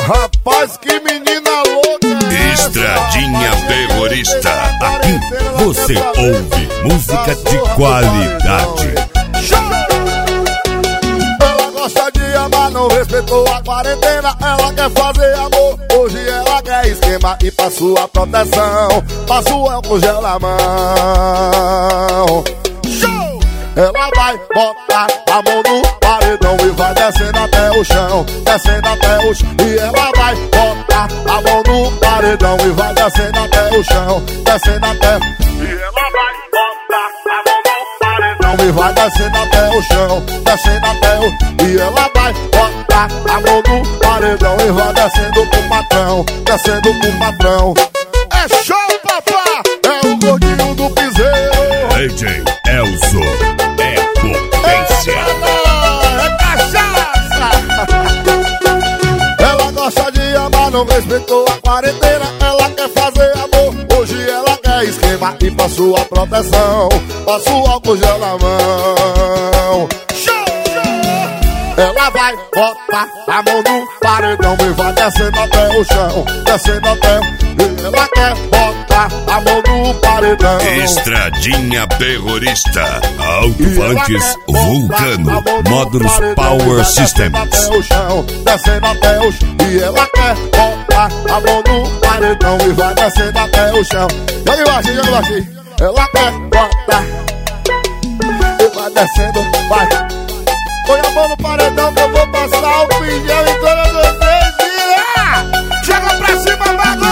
Rapaz, que menina louca é essa? Estradinha Terrorista. Aqui você ouve música de qualidade. Ela gosta de amar, não respeitou a quarentena. Ela quer fazer amor, hoje ela quer esquema. E pra sua proteção, passa o álcool gel na mão. Ela vai botar a mão no paredão e vai descendo até o chão, descendo até o chão. E ela vai botar a mão no paredão e vai descendo até o chão, descendo até. E ela vai botar a mão no paredão e vai descendo até o chão, descendo até o. E ela vai botar a mão no paredão e vai descendo pro patrão, descendo pro patrão. É show, papá! É o gordinho do piseiro. DJ Elzo. Potência. É cachaça. Ela gosta de amar, não respeitou a quarentena. Ela quer fazer amor, hoje ela quer esquema. E pra sua proteção, passa o álcool gel na mão. Ela vai botar a mão no paredão e vai descendo até o chão, descendo até o. E ela quer botar a mão no paredão. Estradinha Terrorista. Alto-falantes Vulcano. Módulos Power Systems. Até o chão, descendo até o chão. E ela quer botar a mão no paredão e vai descendo até o chão. Joga embaixo, joga embaixo. Ela quer botar e vai descendo, vai. Põe a mão no paredão que eu vou passar o pinhão em todas vocês. Chega pra cima, mago!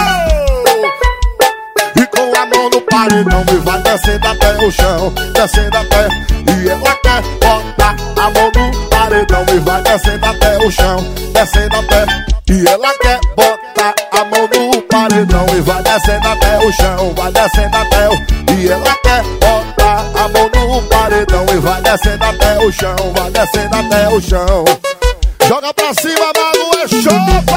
E com a mão no paredão e vai descendo até o chão, descendo até. E ela quer botar a mão no paredão e vai descendo até o chão, descendo até. E ela quer botar a mão no paredão e vai descendo até o chão, vai descendo até o. E ela quer botar a mão no paredão e vai descendo até o chão, vai descendo até o chão. Joga pra cima, mago, é show!